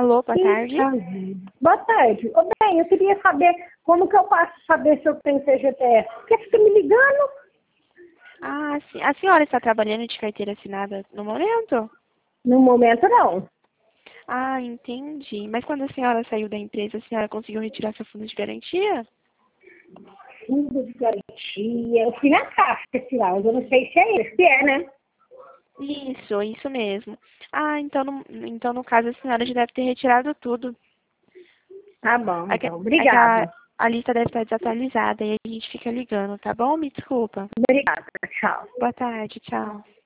Alô, boa tarde. Boa tarde. Ô, bem, eu queria saber como que eu posso saber se eu tenho CGTS. Por que você fica me ligando? Ah, sim. A senhora está trabalhando de carteira assinada no momento? No momento, não. Ah, entendi. Mas quando a senhora saiu da empresa, a senhora conseguiu retirar seu fundo de garantia? Fundo de garantia. Eu fui na caixa tirar, mas eu não sei se é esse, né? Isso mesmo. Ah, então no caso a senhora já deve ter retirado tudo. Tá bom, É que, então. é que Obrigada. a lista deve estar desatualizada e a gente fica ligando, tá bom? Me desculpa. Obrigada. Tchau. Boa tarde, tchau.